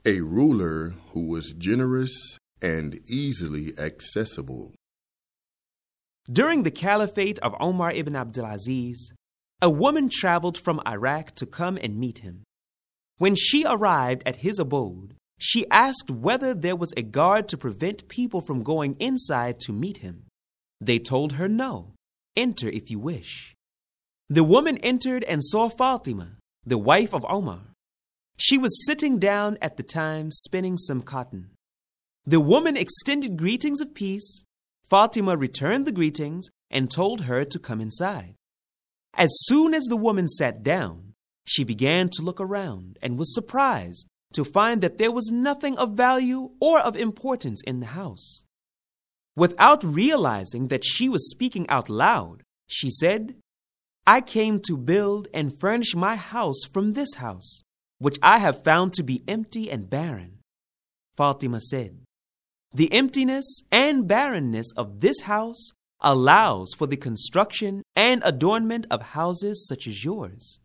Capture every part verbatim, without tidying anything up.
A ruler who was generous and easily accessible. During the caliphate of Omar ibn Abdulaziz, a woman traveled from Iraq to come and meet him. When she arrived at his abode, she asked whether there was a guard to prevent people from going inside to meet him. They told her no. Enter if you wish. The woman entered and saw Fatima, the wife of Omar. She was sitting down at the time spinning some cotton. The woman extended greetings of peace. Fatima returned the greetings and told her to come inside. As soon as the woman sat down, she began to look around and was surprised to find that there was nothing of value or of importance in the house. Without realizing that she was speaking out loud, she said, "I came to build and furnish my house from this house, which I have found to be empty and barren." Fatima said, "The emptiness and barrenness of this house allows for the construction and adornment of houses such as yours."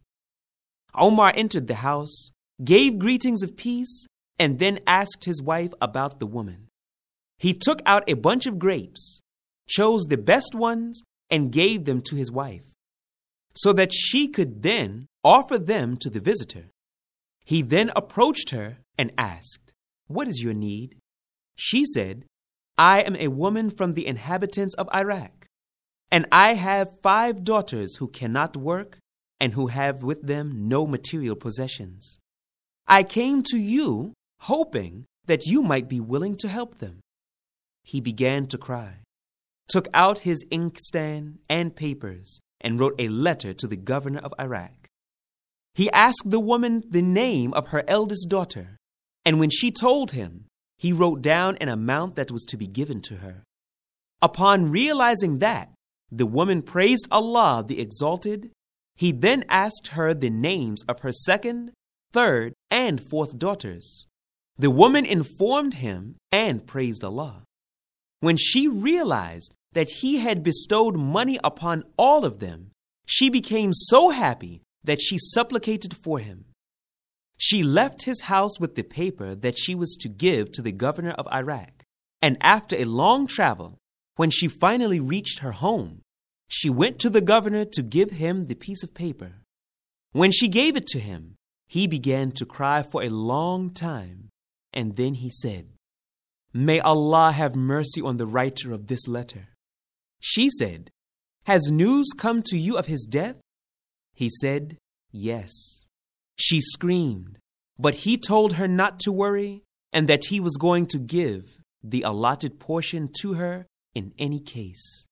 Omar entered the house, gave greetings of peace, and then asked his wife about the woman. He took out a bunch of grapes, chose the best ones, and gave them to his wife, so that she could then offer them to the visitor. He then approached her and asked, "What is your need?" She said, "I am a woman from the inhabitants of Iraq, and I have five daughters who cannot work and who have with them no material possessions. I came to you hoping that you might be willing to help them." He began to cry, took out his inkstand and papers, and wrote a letter to the governor of Iraq. He asked the woman the name of her eldest daughter, and when she told him, he wrote down an amount that was to be given to her. Upon realizing that, the woman praised Allah the Exalted. He then asked her the names of her second, third, and fourth daughters. The woman informed him and praised Allah. When she realized that he had bestowed money upon all of them, she became so happy that she supplicated for him. She left his house with the paper that she was to give to the governor of Iraq, and after a long travel, when she finally reached her home, she went to the governor to give him the piece of paper. When she gave it to him, he began to cry for a long time, and then he said, "May Allah have mercy on the writer of this letter." She said, "Has news come to you of his death?" He said, "Yes." She screamed, but he told her not to worry and that he was going to give the allotted portion to her in any case.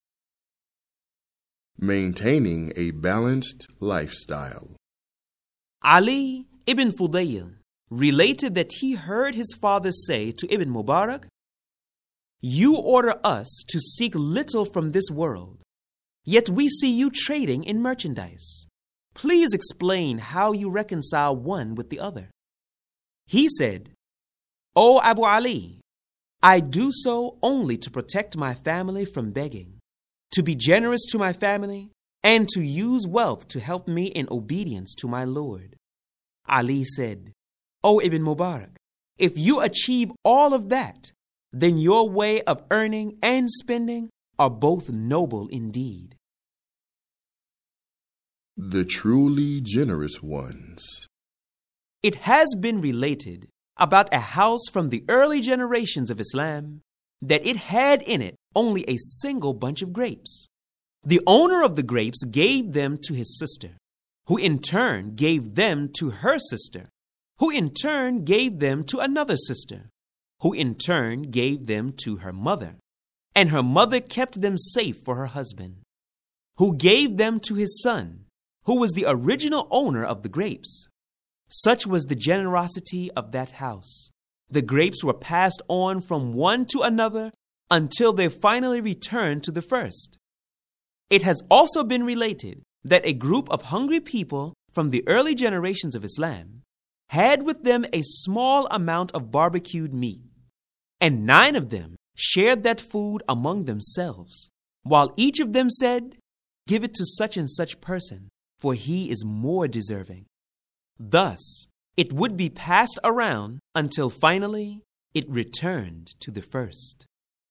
Maintaining a balanced lifestyle. Ali ibn Fudayl related that he heard his father say to Ibn Mubarak, "You order us to seek little from this world, yet we see you trading in merchandise. Please explain how you reconcile one with the other." He said, "O Abu Ali, I do so only to protect my family from begging, to be generous to my family, and to use wealth to help me in obedience to my Lord." Ali said, "O Ibn Mubarak, if you achieve all of that, then your way of earning and spending are both noble indeed." The truly generous ones. It has been related about a house from the early generations of Islam that it had in it only a single bunch of grapes. The owner of the grapes gave them to his sister, who in turn gave them to her sister, who in turn gave them to another sister, who in turn gave them to her mother, and her mother kept them safe for her husband, who gave them to his son, who was the original owner of the grapes. Such was the generosity of that house. The grapes were passed on from one to another until they finally returned to the first. It has also been related that a group of hungry people from the early generations of Islam had with them a small amount of barbecued meat, and nine of them shared that food among themselves, while each of them said, "Give it to such and such person, for he is more deserving." Thus, it would be passed around until finally it returned to the first.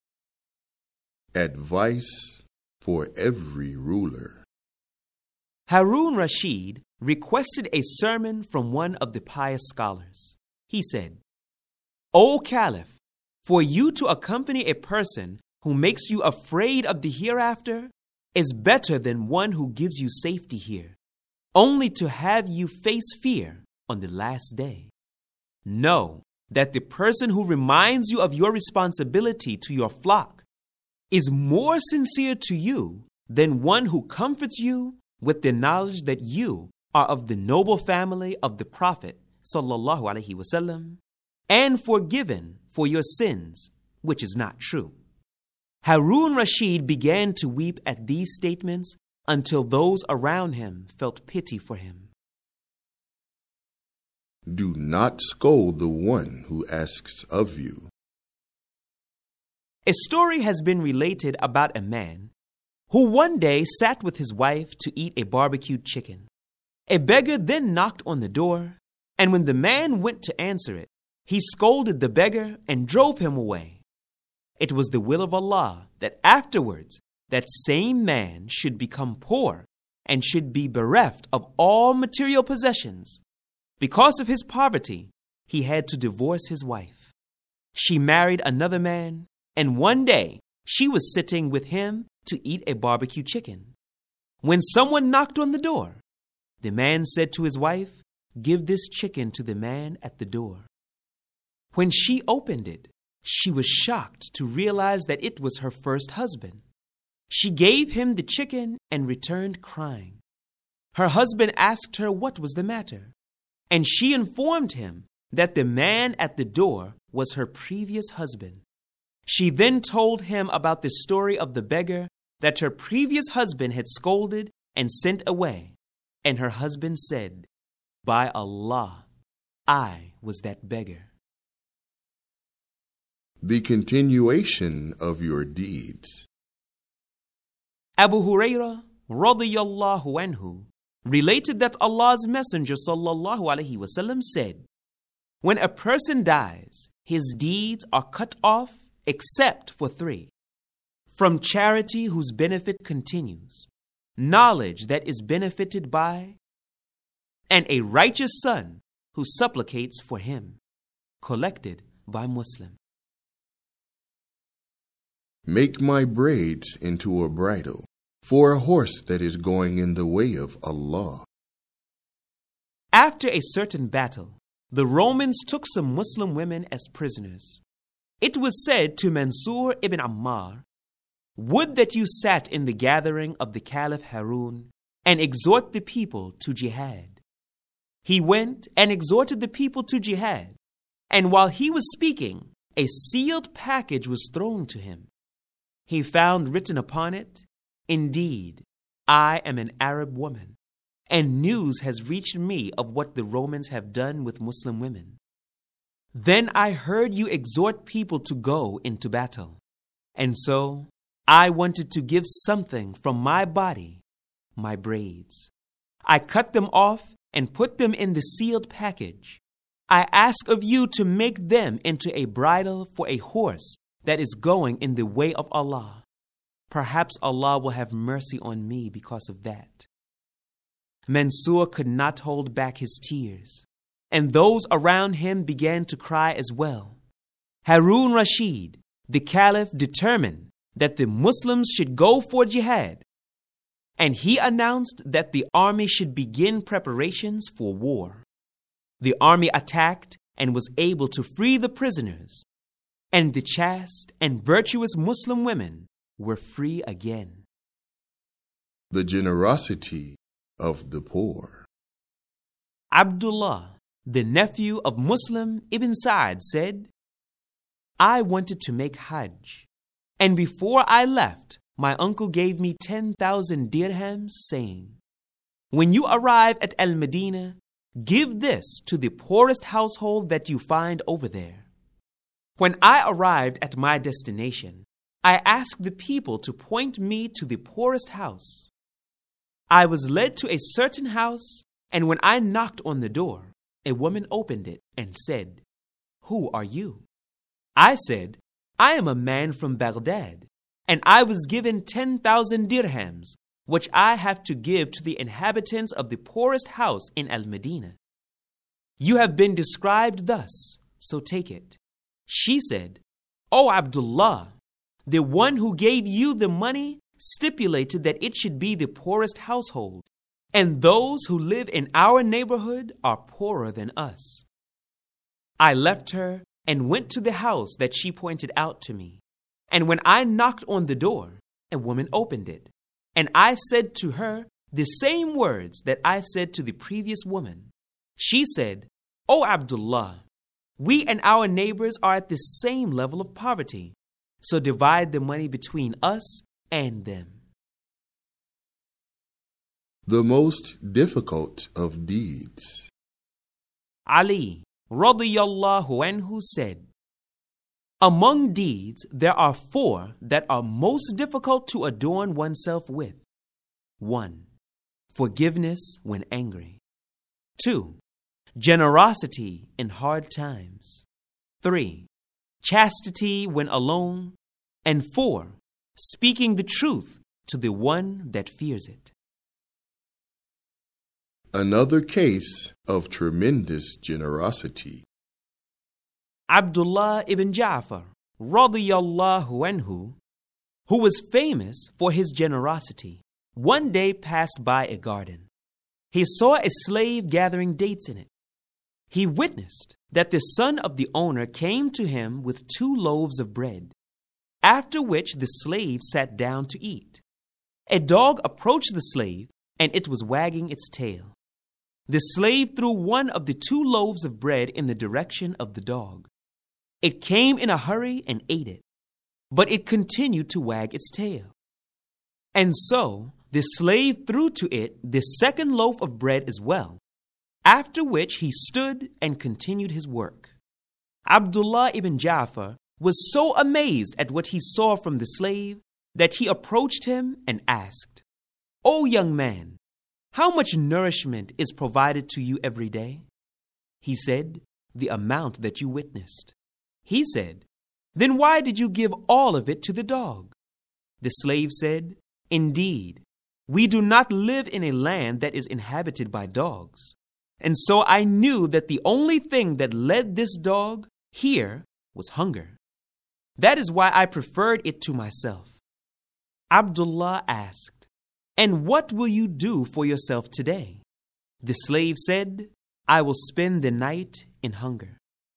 Advice for every ruler. Harun Rashid requested a sermon from one of the pious scholars. He said, "O Caliph, for you to accompany a person who makes you afraid of the hereafter is better than one who gives you safety here, only to have you face fear on the last day. Know that the person who reminds you of your responsibility to your flock is more sincere to you than one who comforts you with the knowledge that you are of the noble family of the Prophet sallallahu alaihi wasallam and forgiven for your sins, which is not true." Harun Rashid began to weep at these statements until those around him felt pity for him. Do not scold the one who asks of you. A story has been related about a man who one day sat with his wife to eat a barbecued chicken. A beggar then knocked on the door, and when the man went to answer it, he scolded the beggar and drove him away. It was the will of Allah that afterwards that same man should become poor and should be bereft of all material possessions. Because of his poverty, he had to divorce his wife. She married another man, and one day she was sitting with him to eat a barbecue chicken. When someone knocked on the door, the man said to his wife, "Give this chicken to the man at the door." When she opened it, she was shocked to realize that it was her first husband. She gave him the chicken and returned crying. Her husband asked her what was the matter, and she informed him that the man at the door was her previous husband. She then told him about the story of the beggar that her previous husband had scolded and sent away, and her husband said, "By Allah, I was that beggar." The continuation of your deeds. Abu Hurairah radiyallahu anhu related that Allah's Messenger sallallahu alaihi wasallam said, "When a person dies, his deeds are cut off except for three: from charity whose benefit continues, knowledge that is benefited by, and a righteous son who supplicates for him." Collected by Muslim. Make my braids into a bridle for a horse that is going in the way of Allah. After a certain battle, the Romans took some Muslim women as prisoners. It was said to Mansur ibn Ammar, "Would that you sat in the gathering of the Caliph Harun and exhort the people to jihad." He went and exhorted the people to jihad, and while he was speaking, a sealed package was thrown to him. He found written upon it, "Indeed, I am an Arab woman, and news has reached me of what the Romans have done with Muslim women. Then I heard you exhort people to go into battle, and so I wanted to give something from my body, my braids. I cut them off and put them in the sealed package. I ask of you to make them into a bridle for a horse that is going in the way of Allah. Perhaps Allah will have mercy on me because of that." Mansur could not hold back his tears, and those around him began to cry as well. Harun Rashid, the Caliph, determined that the Muslims should go for jihad, and he announced that the army should begin preparations for war. The army attacked and was able to free the prisoners, and the chaste and virtuous Muslim women were free again. The generosity of the poor. Abdullah, the nephew of Muslim ibn Sa'd, said, "I wanted to make Hajj, and before I left, my uncle gave me ten thousand dirhams, saying, 'When you arrive at Al-Medina, give this to the poorest household that you find over there.' When I arrived at my destination, I asked the people to point me to the poorest house. I was led to a certain house, and when I knocked on the door, a woman opened it and said, "Who are you?" I said, "I am a man from Baghdad, and I was given ten thousand dirhams, which I have to give to the inhabitants of the poorest house in Al-Medina. You have been described thus, so take it." She said, "O Abdullah, the one who gave you the money stipulated that it should be the poorest household, and those who live in our neighborhood are poorer than us." I left her and went to the house that she pointed out to me. And when I knocked on the door, a woman opened it. And I said to her the same words that I said to the previous woman. She said, "O Abdullah, we and our neighbors are at the same level of poverty, so divide the money between us and them." The most difficult of deeds. Ali radiyallahu anhu said, "Among deeds there are four that are most difficult to adorn oneself with. One, forgiveness when angry. Two, generosity in hard times. Three, chastity when alone. And four, speaking the truth to the one that fears it." Another case of tremendous generosity. Abdullah ibn Ja'far radiyallahu anhu, who was famous for his generosity, one day passed by a garden. He saw a slave gathering dates in it. He witnessed that the son of the owner came to him with two loaves of bread, after which the slave sat down to eat. A dog approached the slave, and it was wagging its tail. The slave threw one of the two loaves of bread in the direction of the dog. It came in a hurry and ate it, but it continued to wag its tail. And so the slave threw to it the second loaf of bread as well, after which he stood and continued his work. Abdullah ibn Ja'far was so amazed at what he saw from the slave that he approached him and asked, "O young man, how much nourishment is provided to you every day?" He said, "The amount that you witnessed." He said, "Then why did you give all of it to the dog?" The slave said, "Indeed, we do not live in a land that is inhabited by dogs. And so I knew that the only thing that led this dog here was hunger. That is why I preferred it to myself." Abdullah asked, "And what will you do for yourself today?" The slave said, "I will spend the night in hunger."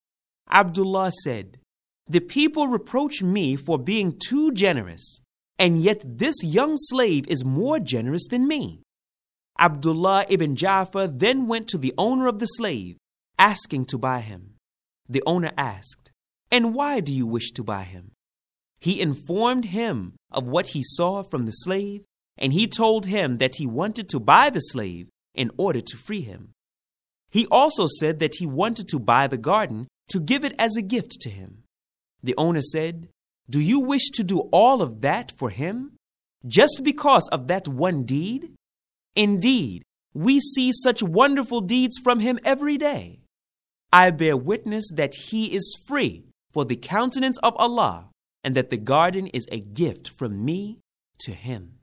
Abdullah said, "The people reproach me for being too generous, and yet this young slave is more generous than me." Abdullah ibn Ja'far then went to the owner of the slave, asking to buy him. The owner asked, "And why do you wish to buy him?" He informed him of what he saw from the slave, and he told him that he wanted to buy the slave in order to free him. He also said that he wanted to buy the garden to give it as a gift to him. The owner said, "Do you wish to do all of that for him, just because of that one deed? Indeed, we see such wonderful deeds from him every day. I bear witness that he is free for the countenance of Allah, and that the garden is a gift from me to him."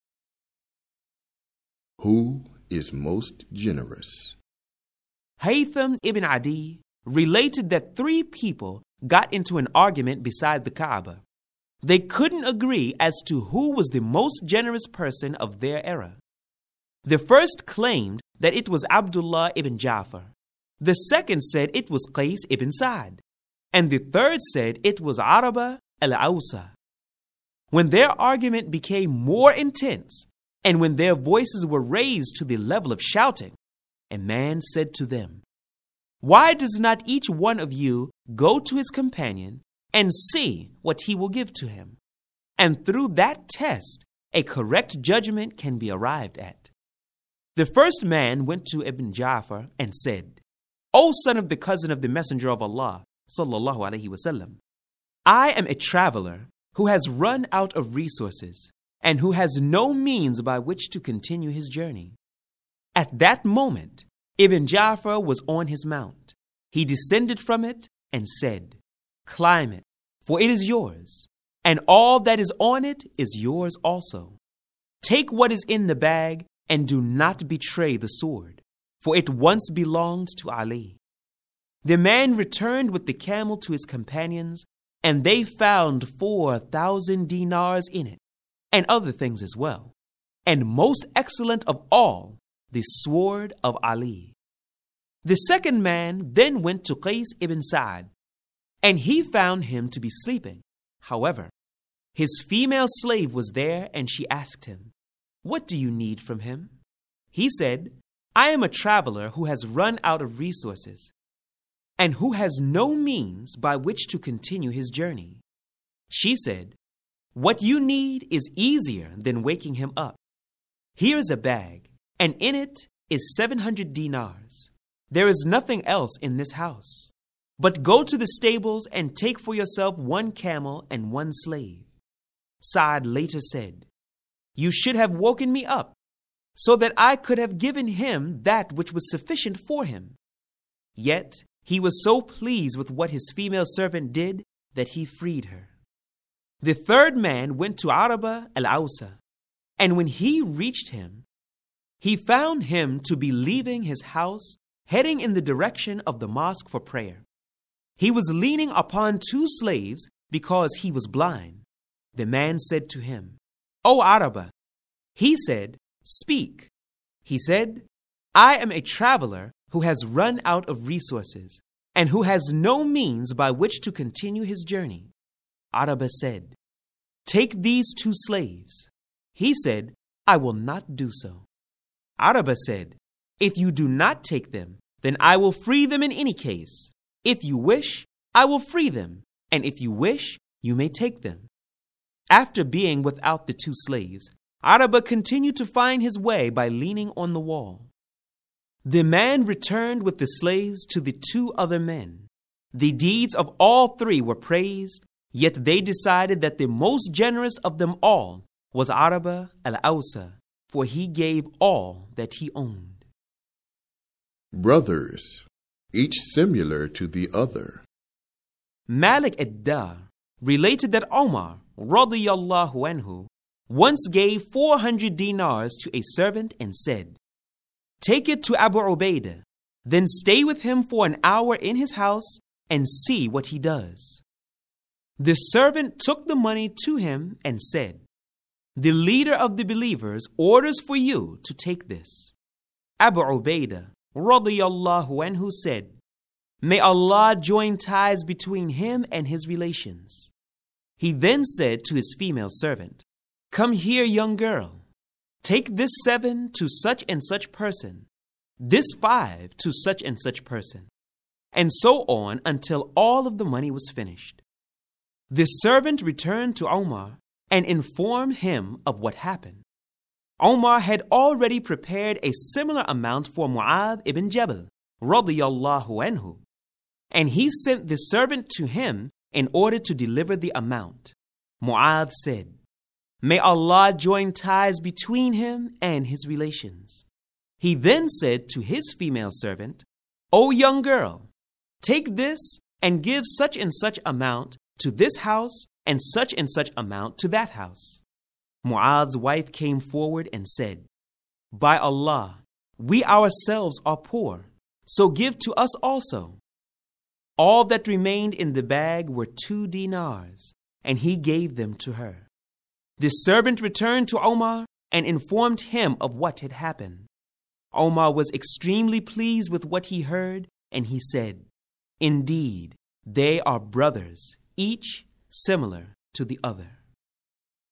Who is most generous? Haytham ibn Adi related that three people got into an argument beside the Kaaba. They couldn't agree as to who was the most generous person of their era. The first claimed that it was Abdullah ibn Ja'far. The second said it was Qais ibn Sa'd. And the third said it was Araba al-Awsa. When their argument became more intense, and when their voices were raised to the level of shouting, a man said to them, "Why does not each one of you go to his companion and see what he will give to him? And through that test, a correct judgment can be arrived at." The first man went to Ibn Ja'far and said, "O son of the cousin of the Messenger of Allah, sallallahu alaihi wasallam, I am a traveler who has run out of resources and who has no means by which to continue his journey." At that moment, Ibn Ja'far was on his mount. He descended from it and said, "Climb it, for it is yours, and all that is on it is yours also. Take what is in the bag and do not betray the sword, for it once belonged to Ali." The man returned with the camel to his companions, and they found four thousand dinars in it, and other things as well, and most excellent of all, the sword of Ali. The second man then went to Qais ibn Sa'ad, and he found him to be sleeping. However, his female slave was there, and she asked him, "What do you need from him?" He said, "I am a traveler who has run out of resources, and who has no means by which to continue his journey." She said, "What you need is easier than waking him up. Here is a bag, and in it is seven hundred dinars. There is nothing else in this house. But go to the stables and take for yourself one camel and one slave." Sa'ad later said, "You should have woken me up, so that I could have given him that which was sufficient for him." Yet he was so pleased with what his female servant did that he freed her. The third man went to Araba al-Awsa, and when he reached him, he found him to be leaving his house, heading in the direction of the mosque for prayer. He was leaning upon two slaves because he was blind. The man said to him, "O Araba." He said, "Speak." He said, "I am a traveler who has run out of resources and who has no means by which to continue his journey." Araba said, "Take these two slaves." He said, "I will not do so." Araba said, "If you do not take them, then I will free them in any case. If you wish, I will free them, and if you wish, you may take them." After being without the two slaves, Araba continued to find his way by leaning on the wall. The man returned with the slaves to the two other men. The deeds of all three were praised, yet they decided that the most generous of them all was Araba al-Awsa, for he gave all that he owned. Brothers, each similar to the other. Malik ad-Dar related that Omar radiyallahu anhu once gave four hundred dinars to a servant and said, "Take it to Abu Ubaidah, then stay with him for an hour in his house and see what he does." The servant took the money to him and said, "The leader of the believers orders for you to take this." Abu Ubaidah radiyallahu anhu said, "May Allah join ties between him and his relations." He then said to his female servant, "Come here, young girl. Take this seven to such and such person, this five to such and such person, and so on until all of the money was finished." The servant returned to Omar and informed him of what happened. Omar had already prepared a similar amount for Mu'adh ibn Jabal radiyallahu anhu, and he sent the servant to him in order to deliver the amount. Mu'adh said, "May Allah join ties between him and his relations." He then said to his female servant, "O young girl, take this and give such and such amount to this house and such and such amount to that house." Mu'adh's wife came forward and said, "By Allah, we ourselves are poor, so give to us also." All that remained in the bag were two dinars, and he gave them to her. The servant returned to Omar and informed him of what had happened. Omar was extremely pleased with what he heard, and he said, "Indeed, they are brothers, each similar to the other."